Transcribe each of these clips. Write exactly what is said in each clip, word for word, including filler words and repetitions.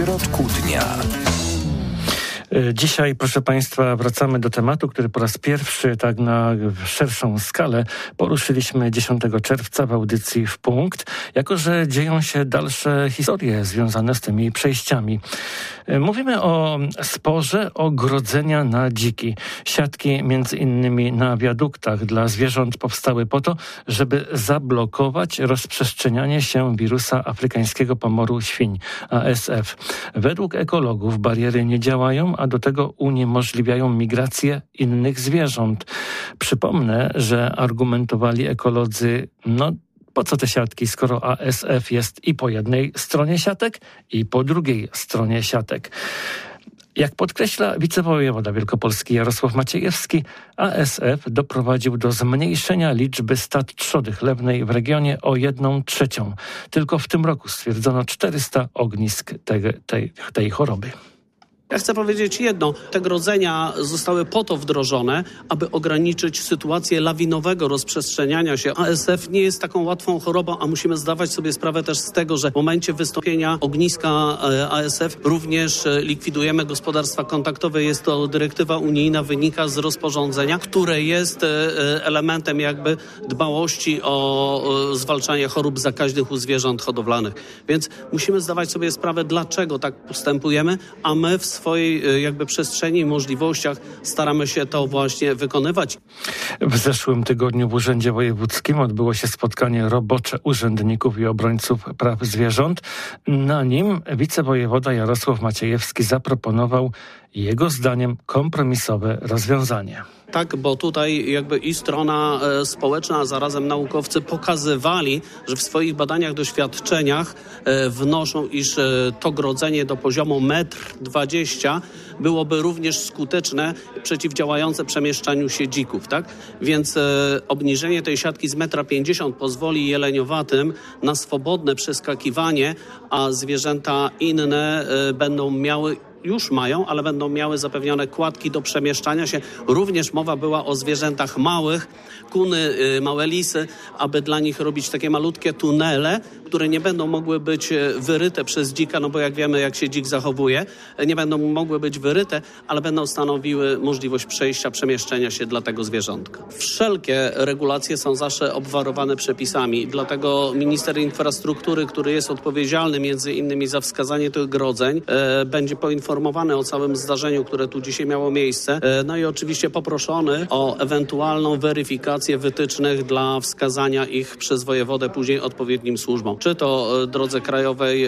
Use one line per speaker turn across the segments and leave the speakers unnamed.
środku dnia.
Dzisiaj, proszę Państwa, wracamy do tematu, który po raz pierwszy tak na szerszą skalę poruszyliśmy dziesiątego czerwca w audycji W Punkt, jako że dzieją się dalsze historie związane z tymi przejściami. Mówimy o sporze ogrodzenia na dziki. Siatki między innymi na wiaduktach dla zwierząt powstały po to, żeby zablokować rozprzestrzenianie się wirusa afrykańskiego pomoru świń, A S F. Według ekologów bariery nie działają, a do tego uniemożliwiają migrację innych zwierząt. Przypomnę, że argumentowali ekolodzy, no po co te siatki, skoro A S F jest i po jednej stronie siatek, i po drugiej stronie siatek. Jak podkreśla wicewojewoda wielkopolski Jarosław Maciejewski, A S F doprowadził do zmniejszenia liczby stad trzody chlewnej w regionie o jedną trzecią. Tylko w tym roku stwierdzono czterysta ognisk tej, tej, tej choroby.
Ja chcę powiedzieć jedno. Te grodzenia zostały po to wdrożone, aby ograniczyć sytuację lawinowego rozprzestrzeniania się. A S F nie jest taką łatwą chorobą, a musimy zdawać sobie sprawę też z tego, że w momencie wystąpienia ogniska A S F również likwidujemy gospodarstwa kontaktowe. Jest to dyrektywa unijna, wynika z rozporządzenia, które jest elementem jakby dbałości o zwalczanie chorób zakaźnych u zwierząt hodowlanych. Więc musimy zdawać sobie sprawę, dlaczego tak postępujemy, a my w swojej jakby przestrzeni i możliwościach staramy się to właśnie wykonywać.
W zeszłym tygodniu w Urzędzie Wojewódzkim odbyło się spotkanie robocze urzędników i obrońców praw zwierząt. Na nim wicewojewoda Jarosław Maciejewski zaproponował jego zdaniem kompromisowe rozwiązanie.
Tak, bo tutaj jakby i strona e, społeczna, a zarazem naukowcy pokazywali, że w swoich badaniach, doświadczeniach e, wnoszą, iż e, to grodzenie do poziomu metr dwadzieścia byłoby również skuteczne, przeciwdziałające przemieszczaniu się dzików, tak? Więc e, obniżenie tej siatki z metra pięćdziesiąt pozwoli jeleniowatym na swobodne przeskakiwanie, a zwierzęta inne e, będą miały już mają, ale będą miały zapewnione kładki do przemieszczania się. Również mowa była o zwierzętach małych, kuny, y, małe lisy, aby dla nich robić takie malutkie tunele, które nie będą mogły być wyryte przez dzika, no bo jak wiemy, jak się dzik zachowuje, nie będą mogły być wyryte, ale będą stanowiły możliwość przejścia, przemieszczenia się dla tego zwierzątka. Wszelkie regulacje są zawsze obwarowane przepisami, dlatego minister infrastruktury, który jest odpowiedzialny między innymi za wskazanie tych grodzeń, e, będzie poinformowany o całym zdarzeniu, które tu dzisiaj miało miejsce. E, no i oczywiście poproszony o ewentualną weryfikację wytycznych dla wskazania ich przez wojewodę później odpowiednim służbom. Czy to drodze krajowej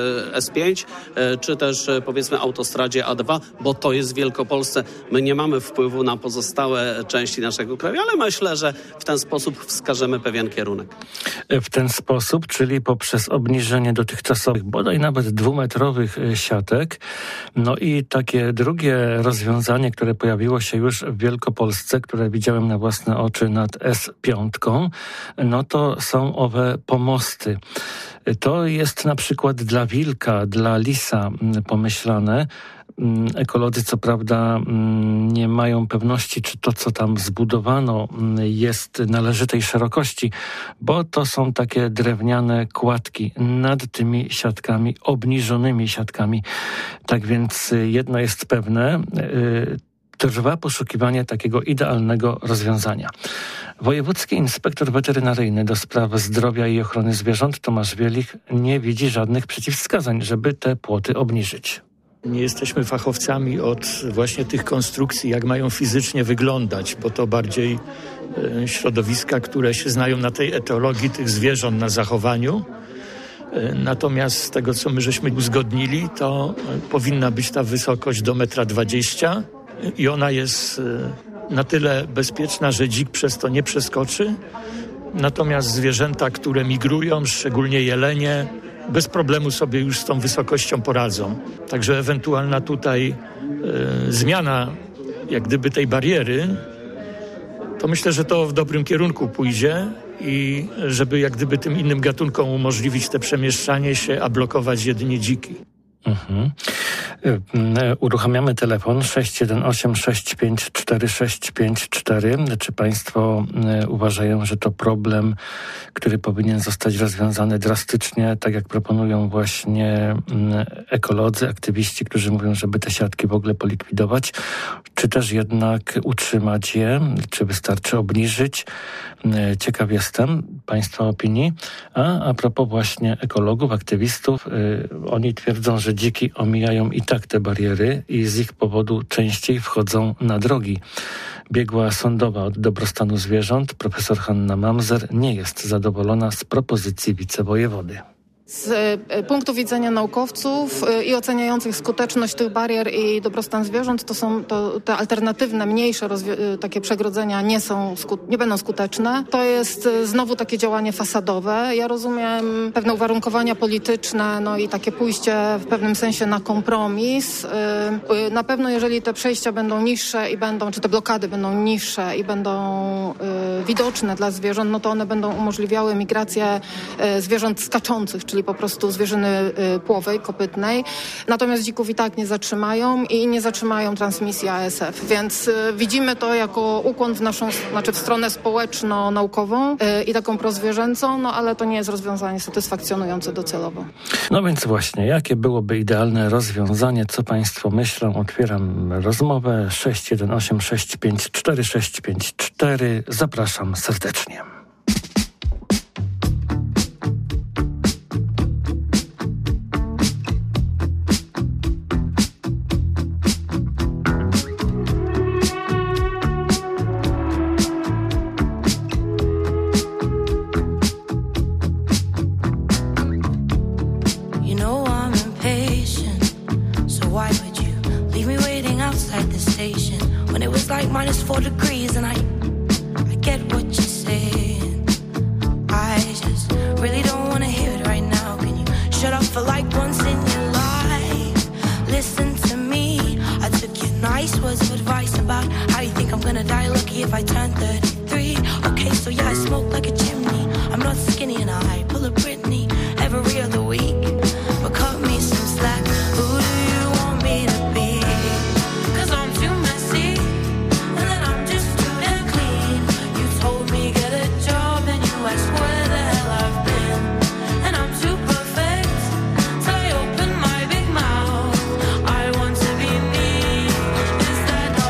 S pięć, czy też powiedzmy autostradzie A dwa, bo to jest w Wielkopolsce. My nie mamy wpływu na pozostałe części naszego kraju, ale myślę, że w ten sposób wskażemy pewien kierunek.
W ten sposób, czyli poprzez obniżenie dotychczasowych, bodaj nawet dwumetrowych siatek. No i takie drugie rozwiązanie, które pojawiło się już w Wielkopolsce, które widziałem na własne oczy nad S pięć, no to są owe pomosty. To jest na przykład dla wilka, dla lisa pomyślane. Ekolodzy co prawda nie mają pewności, czy to, co tam zbudowano, jest należytej szerokości, bo to są takie drewniane kładki nad tymi siatkami, obniżonymi siatkami. Tak więc jedno jest pewne, trwa poszukiwanie takiego idealnego rozwiązania. Wojewódzki inspektor weterynaryjny do spraw zdrowia i ochrony zwierząt Tomasz Wielich nie widzi żadnych przeciwwskazań, żeby te płoty obniżyć.
Nie jesteśmy fachowcami od właśnie tych konstrukcji, jak mają fizycznie wyglądać, bo to bardziej e, środowiska, które się znają na tej etologii tych zwierząt, na zachowaniu. E, natomiast z tego, co my żeśmy uzgodnili, to e, powinna być ta wysokość do metra dwadzieścia i ona jest e, na tyle bezpieczna, że dzik przez to nie przeskoczy. Natomiast zwierzęta, które migrują, szczególnie jelenie, bez problemu sobie już z tą wysokością poradzą. Także ewentualna tutaj e, zmiana jak gdyby tej bariery, to myślę, że to w dobrym kierunku pójdzie i żeby jak gdyby tym innym gatunkom umożliwić te przemieszczanie się, a blokować jedynie dziki.
Mhm. Uruchamiamy telefon sześć jeden osiem sześć pięć cztery sześć pięć cztery. Czy państwo uważają, że to problem, który powinien zostać rozwiązany drastycznie, tak jak proponują właśnie ekolodzy, aktywiści, którzy mówią, żeby te siatki w ogóle polikwidować, czy też jednak utrzymać je, czy wystarczy obniżyć? Ciekaw jestem państwa opinii. A a propos właśnie ekologów, aktywistów, yy, oni twierdzą, że dziki omijają i tak te bariery i z ich powodu częściej wchodzą na drogi. Biegła sądowa od dobrostanu zwierząt, profesor Hanna Mamzer, nie jest zadowolona z propozycji wicewojewody.
Z punktu widzenia naukowców i oceniających skuteczność tych barier i dobrostan zwierząt, to są to, te alternatywne, mniejsze rozwi- takie przegrodzenia nie są, nie będą skuteczne. To jest znowu takie działanie fasadowe. Ja rozumiem pewne uwarunkowania polityczne, no i takie pójście w pewnym sensie na kompromis. Na pewno jeżeli te przejścia będą niższe i będą, czy te blokady będą niższe i będą widoczne dla zwierząt, no to one będą umożliwiały migrację zwierząt skaczących, czyli po prostu zwierzyny y, płowej, kopytnej. Natomiast dzików i tak nie zatrzymają i nie zatrzymają transmisji A S F. Więc y, widzimy to jako ukłon w naszą, znaczy w stronę społeczno-naukową y, i taką prozwierzęcą, no ale to nie jest rozwiązanie satysfakcjonujące docelowo.
No więc właśnie, jakie byłoby idealne rozwiązanie? Co państwo myślą? Otwieram rozmowę sześć jeden osiem sześć pięć cztery sześć pięć cztery. Zapraszam serdecznie.
Minus four degrees and I, I get what you're saying. I just really don't want to hear it right now. Can you shut up for like once in your life? Listen to me. I took your nice words of advice about how you think I'm gonna die lucky if I turn thirty-three. Okay, so yeah, I smoke like a chimney. I'm not skinny and I pull a Britney every other week. But cut me some slack. Who do you want me to be? Cause I'm too messy. Is that not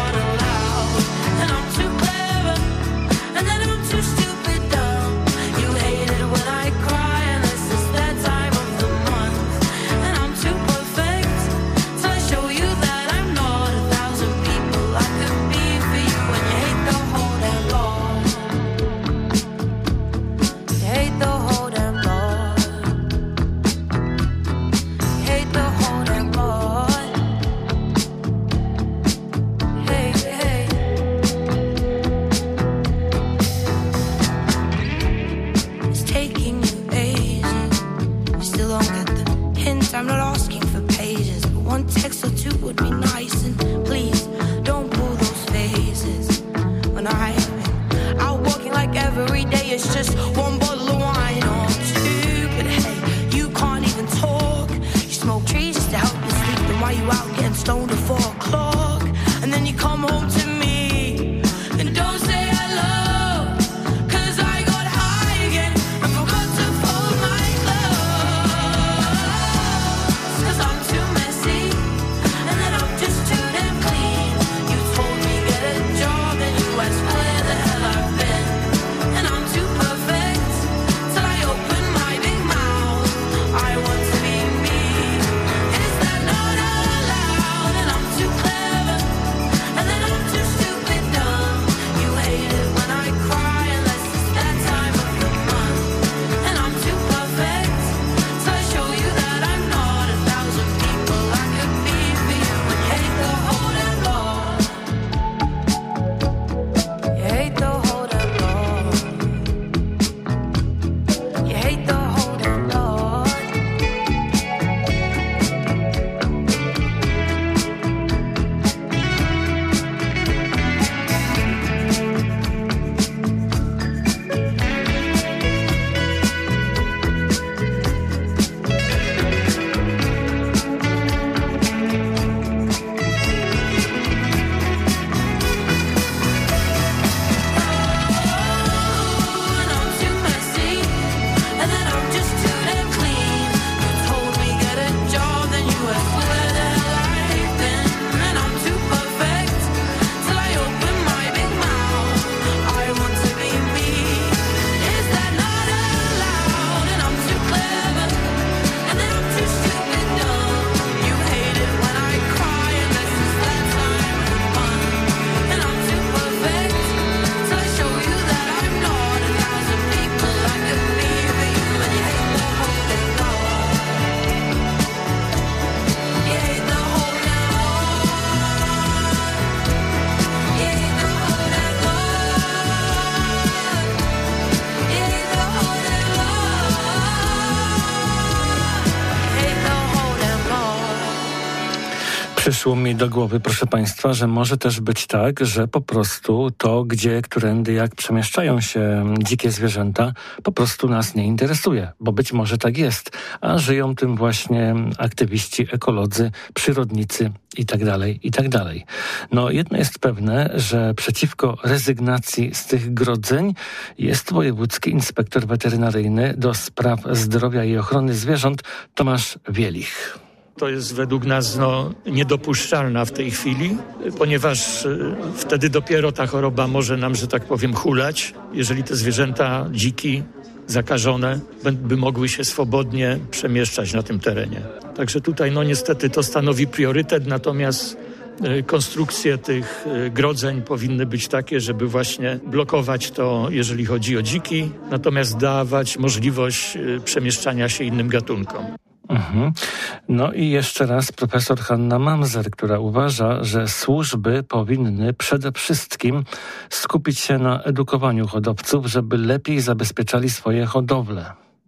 Przyszło mi do głowy, proszę państwa, że może też być tak, że po prostu to, gdzie, którędy, jak przemieszczają się dzikie zwierzęta, po prostu nas nie interesuje, bo być może tak jest, a żyją tym właśnie aktywiści, ekolodzy, przyrodnicy i tak dalej, i tak dalej. No jedno jest pewne, że przeciwko rezygnacji z tych grodzeń jest wojewódzki inspektor weterynaryjny do spraw zdrowia i ochrony zwierząt Tomasz Wielich.
To jest według nas no, niedopuszczalna w tej chwili, ponieważ y, wtedy dopiero ta choroba może nam, że tak powiem, hulać, jeżeli te zwierzęta dziki, zakażone, by mogły się swobodnie przemieszczać na tym terenie. Także tutaj no niestety to stanowi priorytet, natomiast y, konstrukcje tych y, grodzeń powinny być takie, żeby właśnie blokować to, jeżeli chodzi o dziki, natomiast dawać możliwość y, przemieszczania się innym gatunkom.
Mhm. No i jeszcze raz profesor Hanna Mamzer, która uważa, że służby powinny przede wszystkim skupić się na edukowaniu hodowców, żeby lepiej zabezpieczali swoje hodowle.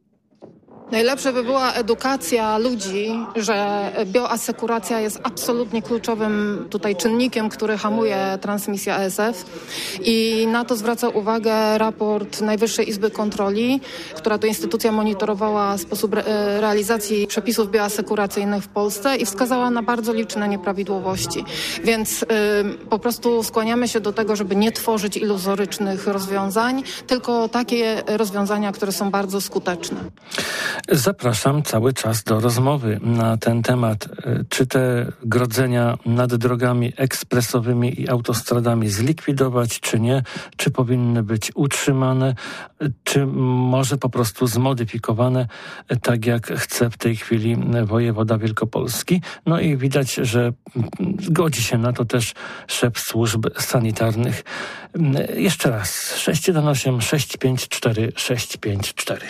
Najlepsze by była edukacja ludzi, że bioasekuracja jest absolutnie kluczowym tutaj czynnikiem, który hamuje transmisję A S F i na to zwraca uwagę raport Najwyższej Izby Kontroli, która to instytucja monitorowała sposób re- realizacji przepisów bioasekuracyjnych w Polsce i wskazała na bardzo liczne nieprawidłowości. Więc y, po prostu skłaniamy się do tego, żeby nie tworzyć iluzorycznych rozwiązań, tylko takie rozwiązania, które są bardzo skuteczne.
Zapraszam cały czas do rozmowy na ten temat. Czy te grodzenia nad drogami ekspresowymi i autostradami zlikwidować, czy nie? Czy powinny być utrzymane? Czy może po prostu zmodyfikowane, tak jak chce w tej chwili wojewoda wielkopolski? No i widać, że godzi się na to też szef służb sanitarnych. Jeszcze raz, sześć jeden osiem sześć pięć cztery sześć pięć cztery.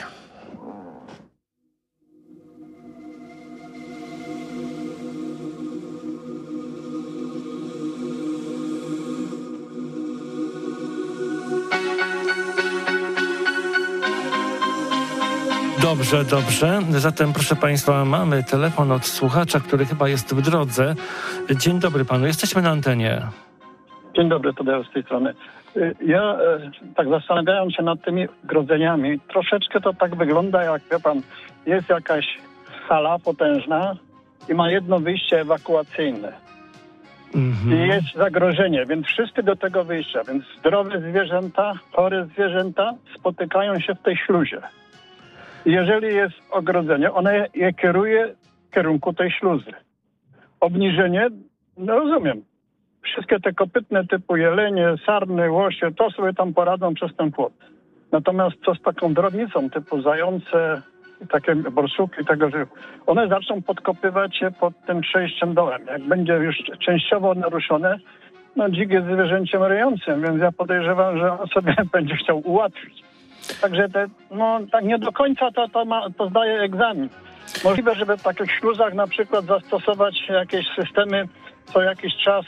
Dobrze, dobrze. Zatem, proszę państwa, mamy telefon od słuchacza, który chyba jest w drodze. Dzień dobry panu, jesteśmy na antenie.
Dzień dobry, Tadeusz z tej strony. Ja tak zastanawiając się nad tymi grodzeniami, troszeczkę to tak wygląda, jak wie pan, jest jakaś hala potężna i ma jedno wyjście ewakuacyjne. Mhm. I jest zagrożenie, więc wszyscy do tego wyjścia, więc zdrowe zwierzęta, chore zwierzęta spotykają się w tej śluzie. Jeżeli jest ogrodzenie, one je kieruje w kierunku tej śluzy. Obniżenie, no rozumiem. Wszystkie te kopytne typu jelenie, sarny, łosie, to sobie tam poradzą przez ten płot. Natomiast co z taką drobnicą typu zające, takie borsuki, tego, że one zaczną podkopywać się pod tym przejściem dołem. Jak będzie już częściowo naruszone, no dzik jest zwierzęciem ryjącym, więc ja podejrzewam, że on sobie będzie chciał ułatwić. Także te, no, tak nie do końca to, to, ma, to zdaje egzamin. Możliwe, żeby w takich śluzach na przykład zastosować jakieś systemy co jakiś czas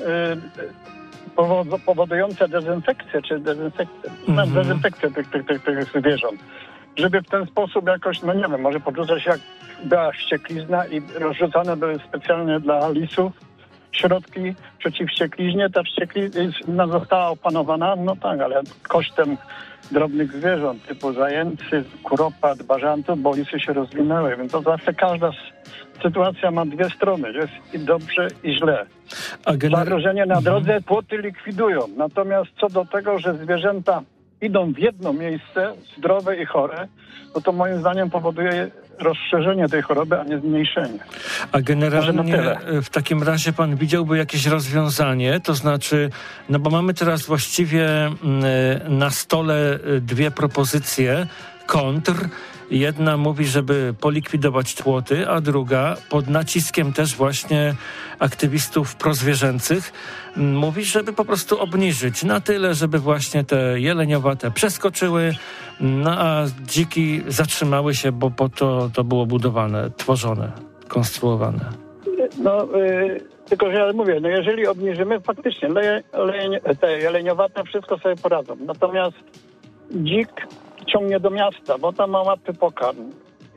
yy, powodujące dezynfekcję, czy dezynfekcję, mm-hmm. dezynfekcję tych, tych, tych, tych zwierząt. Żeby w ten sposób jakoś, no nie wiem, może podrzucać jak była wścieklizna i rozrzucane były specjalnie dla lisów środki przeciwwściekliźnie. Ta wścieklizna została opanowana, no tak, ale kosztem drobnych zwierząt typu zajęcy, kuropat, bażantów, bo lisy się rozwinęły, więc to zawsze każda sytuacja ma dwie strony, jest i dobrze i źle. Gener- Zagrożenie na drodze płoty likwidują, natomiast co do tego, że zwierzęta idą w jedno miejsce, zdrowe i chore, no to moim zdaniem powoduje rozszerzenie tej choroby, a nie zmniejszenie.
A generalnie w takim razie pan widziałby jakieś rozwiązanie, to znaczy, no bo mamy teraz właściwie na stole dwie propozycje kontr. Jedna mówi, żeby polikwidować płoty, a druga pod naciskiem też właśnie aktywistów prozwierzęcych mówi, żeby po prostu obniżyć na tyle, żeby właśnie te jeleniowate przeskoczyły, no a dziki zatrzymały się, bo po to to było budowane, tworzone, konstruowane.
No, yy, tylko że ja mówię, no jeżeli obniżymy, faktycznie leje, leje, te jeleniowate wszystko sobie poradzą. Natomiast dzik ciągnie do miasta, bo tam ma łatwy pokarm.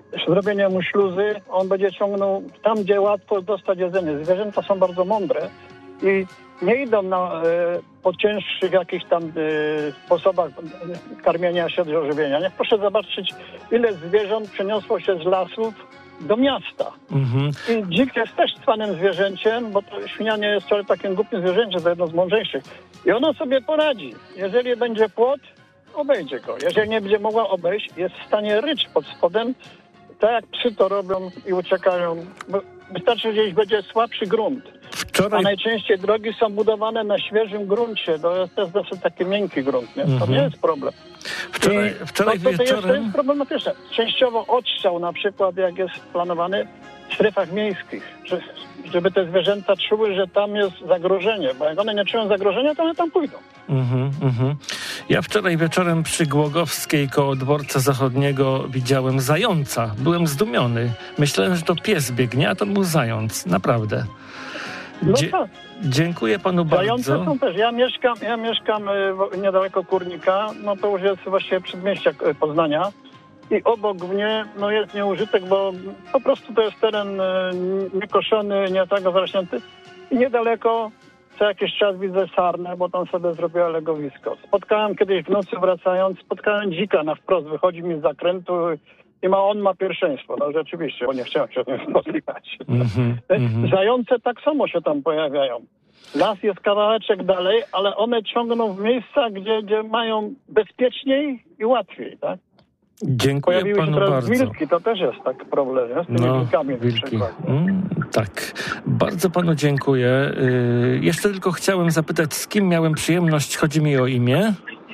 zrobienie mu śluzy, on będzie ciągnął tam, gdzie łatwo dostać jedzenie. Zwierzęta są bardzo mądre i nie idą na, e, po cięższych jakichś tam e, sposobach karmienia się, żywienia. Niech proszę zobaczyć, ile zwierząt przeniosło się z lasów do miasta. Mhm. I dzik jest też cwanym zwierzęciem, bo to świnia nie jest wcale takim głupim zwierzęciem, to jedno z mądrzejszych. I ono sobie poradzi. Jeżeli będzie płot, obejdzie go. Jeżeli nie będzie mogła obejść, jest w stanie ryć pod spodem, tak jak psy to robią i uciekają. Bo wystarczy, że gdzieś będzie słabszy grunt. Wczoraj... A najczęściej drogi są budowane na świeżym gruncie. To jest, to jest dosyć taki miękki grunt, nie? To mm-hmm. nie jest problem.
Wczoraj, wczoraj
to, to, to,
wieczorem...
jest, to jest problematyczne. Częściowo odstrzał na przykład, jak jest planowany w strefach miejskich, że, żeby te zwierzęta czuły, że tam jest zagrożenie, bo jak one nie czują zagrożenia, to one tam pójdą. Mm-hmm, mm-hmm.
Ja wczoraj wieczorem przy Głogowskiej koło dworca zachodniego widziałem zająca. Byłem zdumiony. Myślałem, że to pies biegnie, a to był zając. Naprawdę. Dzie-
no tak.
Dziękuję panu bardzo.
Zające są też. Ja mieszkam, ja mieszkam y, niedaleko Kurnika, no to już jest właściwie przedmieścia Poznania i obok mnie no jest nieużytek, bo po prostu to jest teren y, niekoszony, nie tak zarośnięty i niedaleko co jakiś czas widzę sarnę, bo tam sobie zrobiła legowisko. Spotkałem kiedyś w nocy wracając, spotkałem dzika na wprost, wychodzi mi z zakrętu i ma, on ma pierwszeństwo. No rzeczywiście, bo nie chciałem się z nim spotykać. Mm-hmm, Zające tak samo się tam pojawiają. Las jest kawałeczek dalej, ale one ciągną w miejsca, gdzie, gdzie mają bezpieczniej i łatwiej, tak?
Dziękuję
Pojawiły
panu
się teraz
bardzo.
wilki, to też jest tak problem, nie? Z tymi
no,
wilkami.
wilki. Mm, tak. Bardzo panu dziękuję. Yy, jeszcze tylko chciałem zapytać, z kim miałem przyjemność, chodzi mi o imię?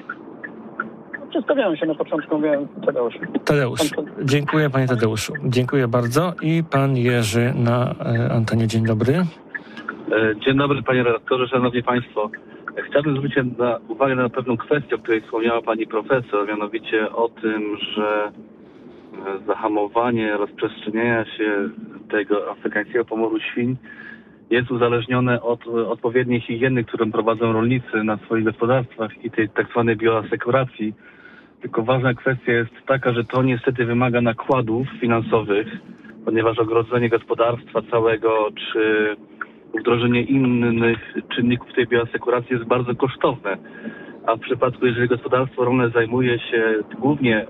Przedstawiałem się na początku, mówiłem Tadeusz.
Tadeusz. Dziękuję panie Tadeuszu. Dziękuję bardzo. I pan Jerzy na e, antenie. Dzień dobry.
Dzień dobry panie redaktorze, szanowni państwo. Chciałbym zwrócić na uwagę na pewną kwestię, o której wspomniała pani profesor, mianowicie o tym, że zahamowanie rozprzestrzeniania się tego afrykańskiego pomoru świń jest uzależnione od odpowiedniej higieny, którą prowadzą rolnicy na swoich gospodarstwach i tej tak zwanej bioasekuracji. Tylko ważna kwestia jest taka, że to niestety wymaga nakładów finansowych, ponieważ ogrodzenie gospodarstwa całego czy wdrożenie innych czynników tej bioasekuracji jest bardzo kosztowne. A w przypadku, jeżeli gospodarstwo rolne zajmuje się głównie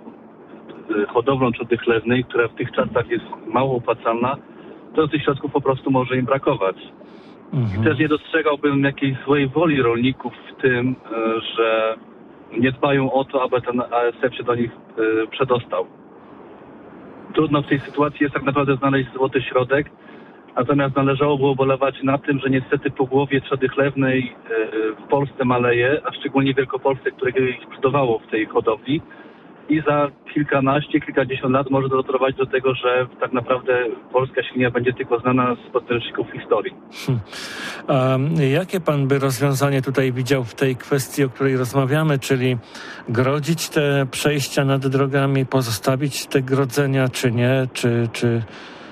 hodowlą trzody chlewnej, która w tych czasach jest mało opłacalna, to tych środków po prostu może im brakować. Mhm. I też nie dostrzegałbym jakiejś złej woli rolników w tym, że nie dbają o to, aby ten A S F się do nich przedostał. Trudno w tej sytuacji jest tak naprawdę znaleźć złoty środek, natomiast należałoby ubolewać na tym, że niestety pogłowie trzody chlewnej w Polsce maleje, a szczególnie w Wielkopolsce, które kiedyś przodowało w tej hodowli. I za kilkanaście, kilkadziesiąt lat może doprowadzić do tego, że tak naprawdę polska świnia będzie tylko znana z podręczników historii. Hmm.
A jakie pan by rozwiązanie tutaj widział w tej kwestii, o której rozmawiamy, czyli grodzić te przejścia nad drogami, pozostawić te grodzenia, czy nie, czy... czy...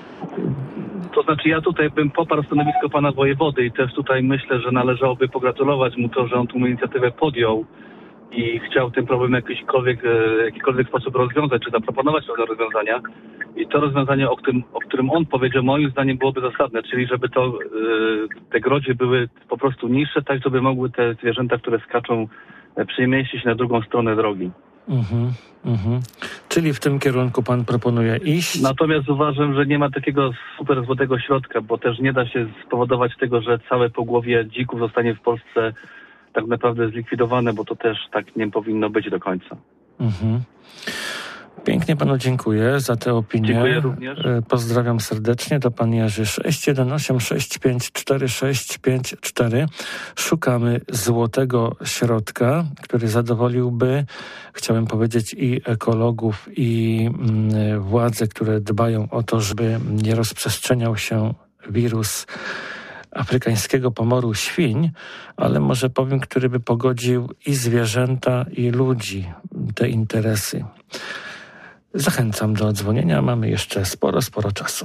To znaczy ja tutaj bym poparł stanowisko pana wojewody i też tutaj myślę, że należałoby pogratulować mu to, że on tę inicjatywę podjął i chciał ten problem w jakikolwiek, jakikolwiek sposób rozwiązać, czy zaproponować pewne rozwiązania. I to rozwiązanie, o którym, o którym on powiedział, moim zdaniem byłoby zasadne, czyli żeby to, te grodzie były po prostu niższe, tak żeby mogły te zwierzęta, które skaczą, przemieścić się na drugą stronę drogi.
Mhm, mhm. Czyli w tym kierunku pan proponuje iść?
Natomiast uważam, że nie ma takiego super złotego środka, bo też nie da się spowodować tego, że całe pogłowie dzików zostanie w Polsce tak naprawdę zlikwidowane, bo to też tak nie powinno być do końca.
Mhm. Pięknie panu dziękuję za tę opinię.
Dziękuję również.
Pozdrawiam serdecznie. To pan Jerzy. sześć jeden osiem sześć pięć cztery sześć pięć cztery. Szukamy złotego środka, który zadowoliłby, chciałem powiedzieć, i ekologów, i mm, władze, które dbają o to, żeby nie rozprzestrzeniał się wirus afrykańskiego pomoru świń, ale może powiem, który by pogodził i zwierzęta, i ludzi, te interesy. Zachęcam do dzwonienia. Mamy jeszcze sporo, sporo czasu.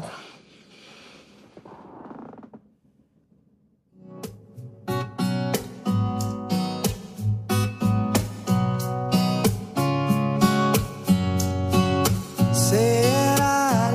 Said I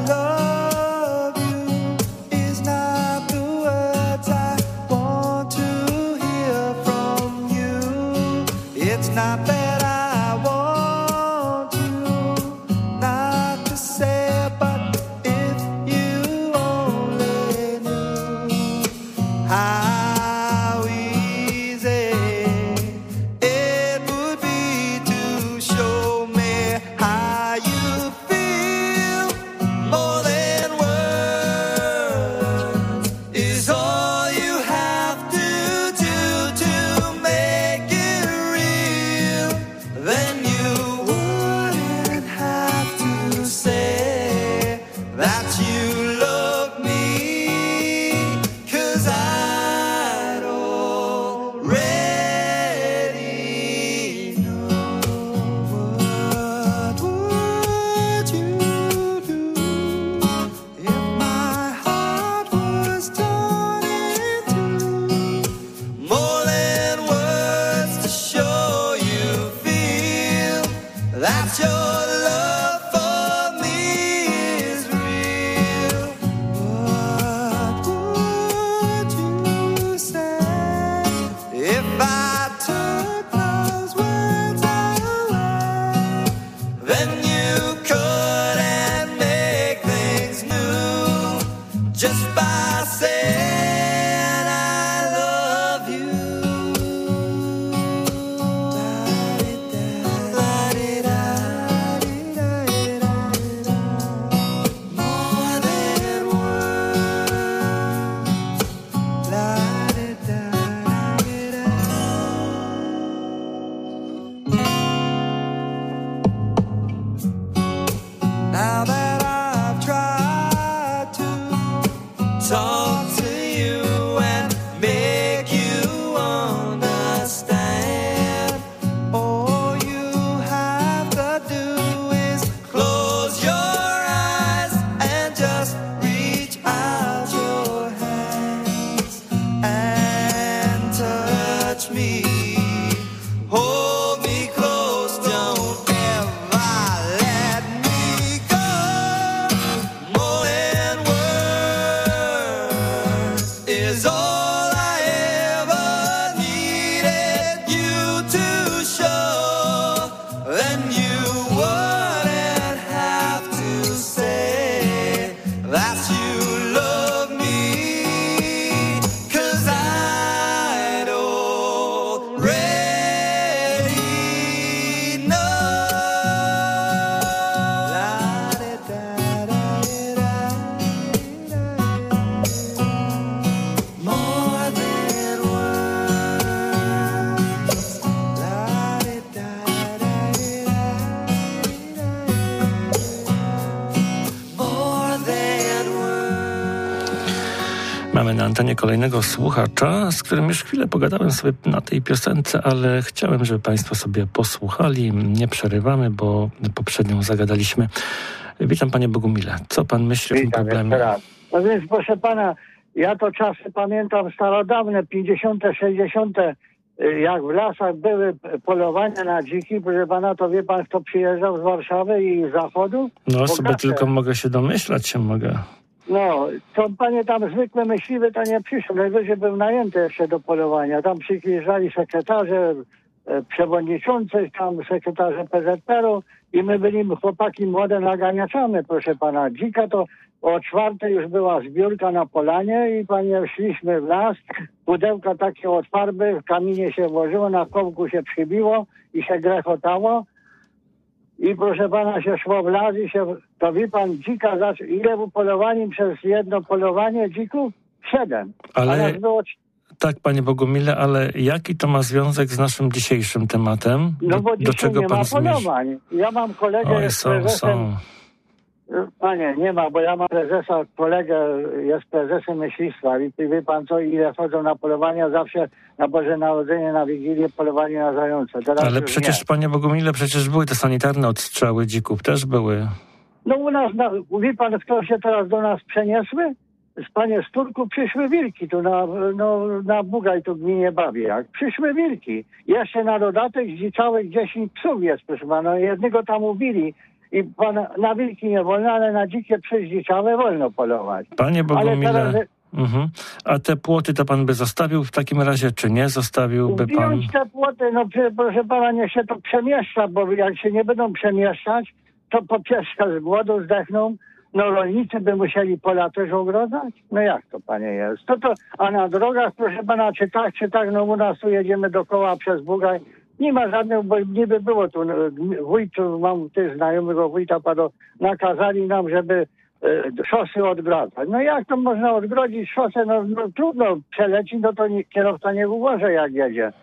you love me, 'cause I'd already know. What would you do if my heart was torn in two? More than words to show you feel that your love for me is real. What would you say if I took those words away? Then you couldn't make things new just by saying I love you. More than words. Now that I've tried to talk to you and make you understand, all you have to do is close your eyes and just reach out your hands and touch me. Hold me close, don't ever let me go. More than words is all I ever needed you to show. Then you wouldn't have to say that you love me, 'cause I'd already know. More than words. More than words.
Mamy na antenie kolejnego słuchacza, z którym już chwilę pogadałem sobie na tej piosence, ale chciałem, żeby państwo sobie posłuchali. Nie przerywamy, bo poprzednią zagadaliśmy. Witam panie Bogumile. Co pan myśli o tym
Witam
problemie?
jeszcze raz. No więc proszę pana, ja to czasy pamiętam starodawne, pięćdziesiąte, sześćdziesiąte, y, jak w lasach były polowania na dziki, proszę pana, to wie pan, kto przyjeżdżał z Warszawy i z zachodu?
No sobie
Bogacze.
tylko mogę się domyślać, się mogę.
No, to panie tam zwykle myśliwy to nie przyszedł, najwyżej był najęty jeszcze do polowania. Tam przyjeżdżali sekretarze, e, przewodniczący, tam sekretarze P Z P R-u i my byli chłopaki młode naganiaczamy, proszę pana. Dzika to o czwartej już była zbiórka na polanie i panie szliśmy w las, pudełka takie od farby, w kamienie się włożyło, na kołku się przybiło i się grechotało. I proszę pana się szło w las i się, to wie pan, dzika, zac- ile było polowaniem przez jedno polowanie dzików? Siedem.
Ale-
A nas było c-
Tak, panie Bogumile, ale jaki to ma związek z naszym dzisiejszym tematem?
no bo
do, do
dzisiaj
czego
nie
pan
ma
zmierza?
polowań. Ja mam kolegę,
Oj,
jest
są,
prezesem.
są.
Panie, nie ma, bo ja mam prezesa, kolegę, jest prezesem myślistwa. I wie pan co, ile chodzą na polowania, zawsze na Boże Narodzenie, na Wigilię polowanie na zające. Teraz
Ale
już
przecież,
nie.
panie Bogumile, przecież były te sanitarne odstrzały dzików, też były.
No u nas, na, wie pan, kto się teraz do nas przeniosły? Z panie z Turku przyszły wilki tu na, no, na Bugaj, tu w gminie Babie, jak przyszły wilki. Jeszcze na dodatek zdziczałych dziesięć psów jest, proszę pana, jednego tam ubili. I pan, na wilki nie wolno, ale na dzikie przyzdziczałe wolno polować.
Panie Bogumile,
Ale teraz,
mhm. A te płoty to pan by zostawił w takim razie, czy nie? Zostawiłby pan?
Zdjąć te płoty, no prze- proszę pana, niech się to przemieszcza, bo jak się nie będą przemieszczać, to po pierwsze z głodu zdechną, no rolnicy by musieli pola też ogrodzać. No jak to, panie, jest? To to, a na drogach, proszę pana, czy tak, czy tak, no u nas tu jedziemy dookoła przez Bugaj, nie ma żadnych, bo niby było tu, no, wójt, tu mam też znajomego wójta, panu, nakazali nam, żeby e, szosy odgradzać. No jak to można odgrodzić szosę? No, no trudno przeleci, no to nie, kierowca nie ułoży jak jedzie.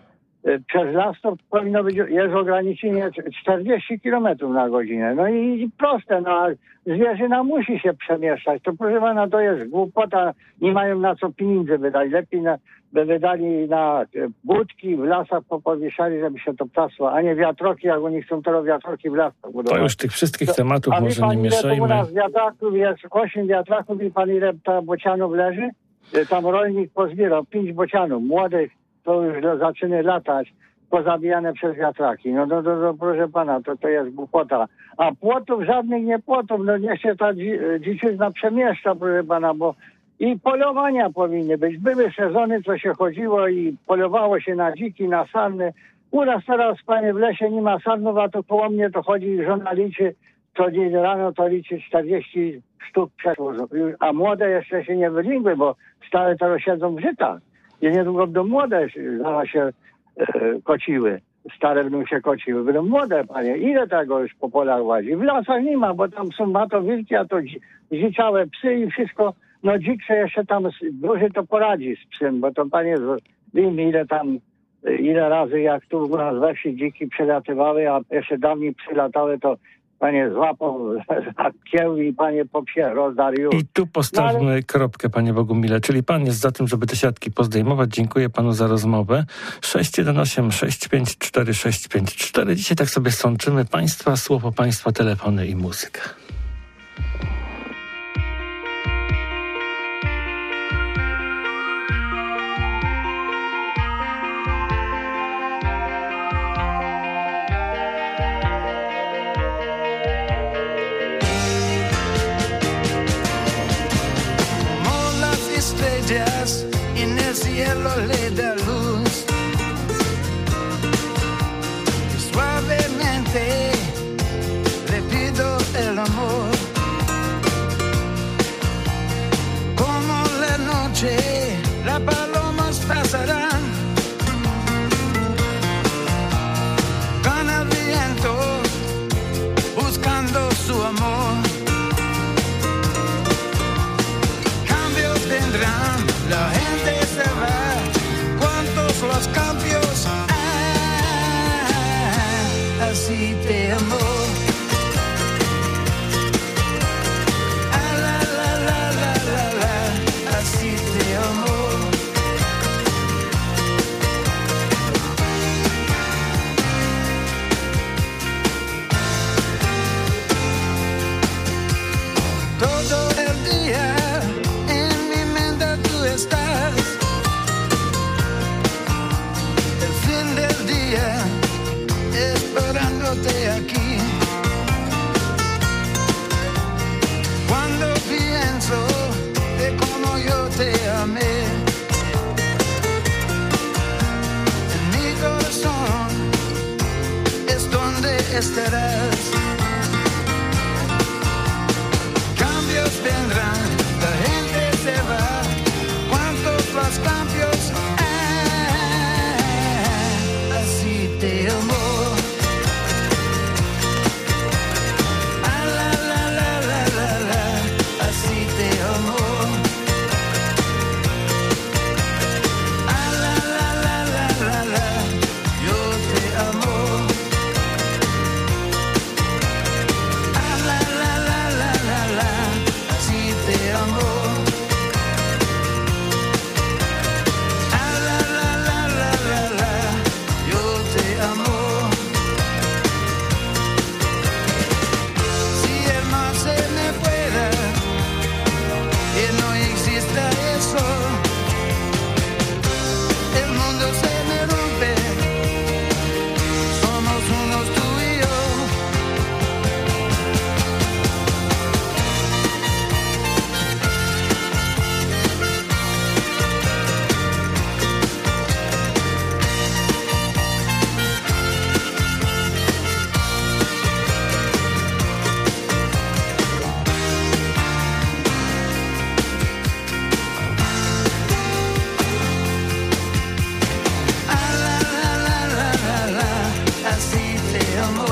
przez las to powinno być, jest ograniczenie czterdzieści kilometrów na godzinę. No i proste, no a zwierzyna musi się przemieszczać. To proszę pana, to jest głupota, nie mają na co pieniędzy wydać. Lepiej na, by wydali na budki w lasach, popowieszali, żeby się to ptasło, a nie wiatroki, jak oni chcą teraz wiatroki w lasach budować.
To już tych wszystkich tematów
a
może
pan,
nie mieszajmy.
U nas wiatraków jest osiem wiatraków i pan ile ta bocianów leży? Tam rolnik pozbierał pięć bocianów młodych, to już zaczyna latać, pozabijane przez wiatraki. No to, to, to proszę pana, to, to jest głupota. A płotów żadnych nie płotów, no niech się ta dzi, dziczyzna przemieszcza, proszę pana, bo i polowania powinny być. Były sezony, co się chodziło i polowało się na dziki, na sarny. U nas teraz, panie, w lesie nie ma sarnów, a to koło mnie to chodzi, żona liczy, co dzień rano to liczy czterdzieści sztuk przeszło. A młode jeszcze się nie wylingły, bo stare teraz siedzą w żytach. I niedługo będą młode zaraz się e, kociły. Stare będą się kociły. Będą młode, panie. Ile tego już po polach łazi? W lasach nie ma, bo tam są mato wilki, a to dzi- dziczałe psy i wszystko. No dzik się jeszcze tam duży to poradzi z psem, bo to panie wiem ile tam, ile razy jak tu u nas we wsi dziki przelatywały, a jeszcze dawniej przylatały, to panie złapał za kieł i panie po psie rozdarł już.
I tu postawmy no, ale... kropkę, panie Bogumile. Czyli pan jest za tym, żeby te siatki pozdejmować. Dziękuję panu za rozmowę. sześć jeden osiem sześć pięć cztery sześć pięć cztery. Dzisiaj tak sobie sączymy państwa, słowo państwa, telefony i muzykę.
En el cielo le da luz y suavemente le pido el amor como la noche las palomas pasarán con el viento buscando su amor. Cambios vendrán, la gente se va, cuántos los cambios, ah, así te amo. Ah, la, la, la, la, la, la, así te amo. Todo el día en mi mente tú estás. El fin del día esperándote aquí. Cuando pienso de cómo yo te amé, en mi corazón es donde estarás. Cambios vendrán, la gente se va, cuántos los cambios, ah, así te amo. Ah, la, la, la, la, la, la, así te amo. Ah, la, la, la, la, la, la, yo te amo. Ah, la, la, la, la, la, la, así te amo. Ah, la, la, la, la, la, la, yo te amo. Si el mar se me fuera y no exista eso, el mundo se me rompe, somos unos tú y yo. Ah, la, la, la, la, la, la, así te amo.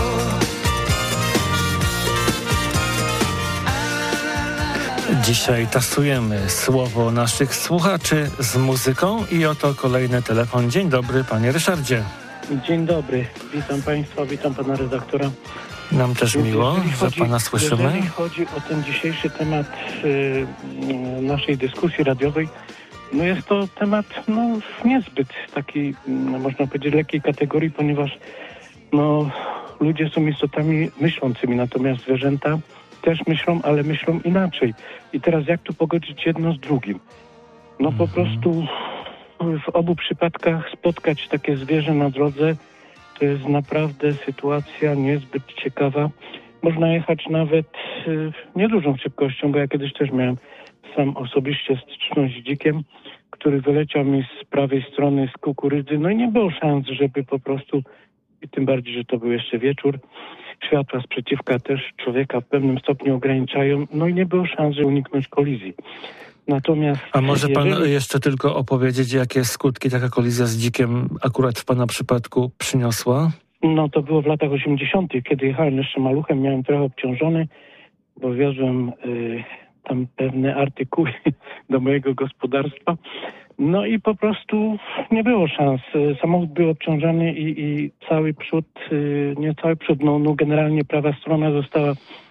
Dzisiaj tasujemy słowo naszych słuchaczy z muzyką i oto kolejny telefon. Dzień dobry, panie Ryszardzie.
Dzień dobry, witam Państwa, witam Pana redaktora.
Nam też
Więc
miło,
jeżeli
że
chodzi,
Pana słyszymy.
Jeżeli chodzi o ten dzisiejszy temat y, naszej dyskusji radiowej, no jest to temat no, niezbyt taki, no, można powiedzieć, lekkiej kategorii, ponieważ no, ludzie są istotami myślącymi, natomiast zwierzęta też myślą, ale myślą inaczej. I teraz jak tu pogodzić jedno z drugim? No po prostu w obu przypadkach spotkać takie zwierzę na drodze to jest naprawdę sytuacja niezbyt ciekawa. Można jechać nawet y, niedużą szybkością, bo ja kiedyś też miałem sam osobiście styczność z dzikiem, który wyleciał mi z prawej strony z kukurydzy. No i nie było szans, żeby po prostu, i tym bardziej, że to był jeszcze wieczór, światła sprzeciwka też człowieka w pewnym stopniu ograniczają, no i nie było szans, żeby uniknąć kolizji. Natomiast
A może pan
jeżeli...
jeszcze tylko opowiedzieć, jakie skutki taka kolizja z dzikiem akurat w pana przypadku przyniosła?
No to było w latach osiemdziesiątych, kiedy jechałem jeszcze maluchem, miałem trochę obciążony, bo wiozłem y, tam pewne artykuły do mojego gospodarstwa. No i po prostu nie było szans. Samochód był obciążony i, i cały przód, y, nie cały przód, no, no generalnie prawa strona została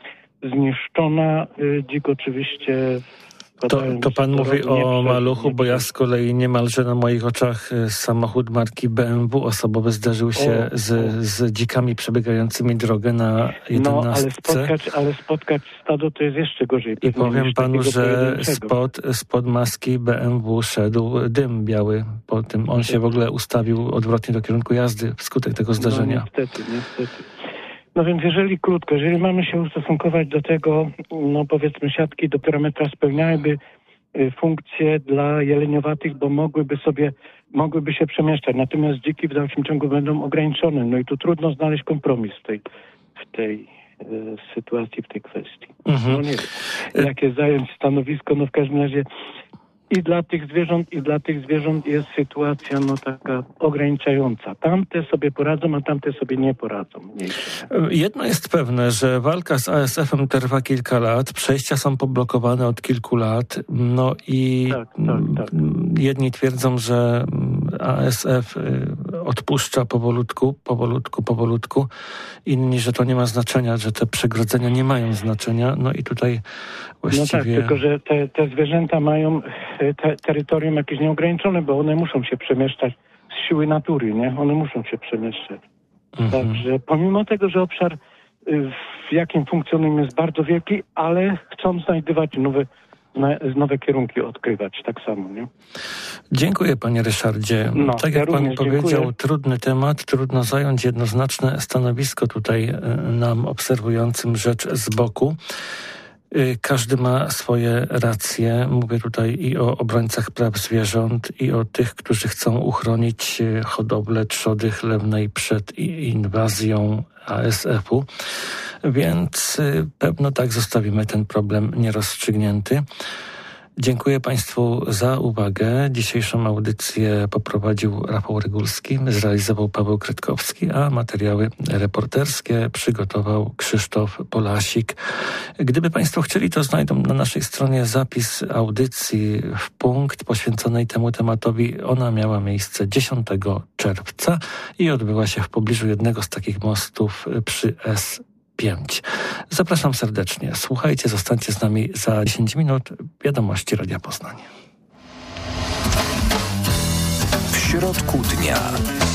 zniszczona. Y, dzik oczywiście...
To, to pan mówi o maluchu, bo ja z kolei niemalże na moich oczach samochód marki B M W osobowy zderzył się z, z dzikami przebiegającymi drogę na jedenastce.
No, ale spotkać, ale spotkać stado to jest jeszcze gorzej.
I powiem panu, że spod, spod maski B M W szedł dym biały po tym. On się w ogóle ustawił odwrotnie do kierunku jazdy wskutek tego zdarzenia.
No, niestety, niestety. No więc jeżeli krótko, jeżeli mamy się ustosunkować do tego, no powiedzmy siatki do parametra spełniałyby y, funkcje dla jeleniowatych, bo mogłyby sobie, mogłyby się przemieszczać. Natomiast dziki w dalszym ciągu będą ograniczone. No i tu trudno znaleźć kompromis w tej, w tej y, sytuacji, w tej kwestii. Mhm. No nie wiem, jakie zająć stanowisko, no w każdym razie i dla tych zwierząt, i dla tych zwierząt jest sytuacja no taka ograniczająca. Tamte sobie poradzą, a tamte sobie nie poradzą. Mniejsze.
Jedno jest pewne, że walka z A S F-em trwa kilka lat, przejścia są poblokowane od kilku lat, no i
tak, tak, tak.
jedni twierdzą, że A S F odpuszcza powolutku, powolutku, powolutku, inni, że to nie ma znaczenia, że te przegrodzenia nie mają znaczenia, no i tutaj właściwie...
No tak, tylko że te, te zwierzęta mają te, terytorium jakieś nieograniczone, bo one muszą się przemieszczać z siły natury, nie? One muszą się przemieszczać. Mhm. Także pomimo tego, że obszar, w jakim funkcjonują, jest bardzo wielki, ale chcą znajdywać nowe, nowe kierunki, odkrywać tak samo, nie?
Dziękuję, panie Ryszardzie.
No,
tak
ja
jak pan powiedział,
dziękuję.
Trudny temat, trudno zająć jednoznaczne stanowisko tutaj nam obserwującym rzecz z boku. Każdy ma swoje racje. Mówię tutaj i o obrońcach praw zwierząt, i o tych, którzy chcą uchronić hodowlę trzody chlewnej przed inwazją A S F-u. Więc pewno tak zostawimy ten problem nierozstrzygnięty. Dziękuję Państwu za uwagę. Dzisiejszą audycję poprowadził Rafał Rygulski, zrealizował Paweł Kretkowski, a materiały reporterskie przygotował Krzysztof Polasik. Gdyby Państwo chcieli, to znajdą na naszej stronie zapis audycji w punkt poświęconej temu tematowi. Ona miała miejsce dziesiątego czerwca i odbyła się w pobliżu jednego z takich mostów przy S pięć. Zapraszam serdecznie. Słuchajcie, zostańcie z nami za dziesięć minut. Wiadomości Radia Poznań.
W środku dnia.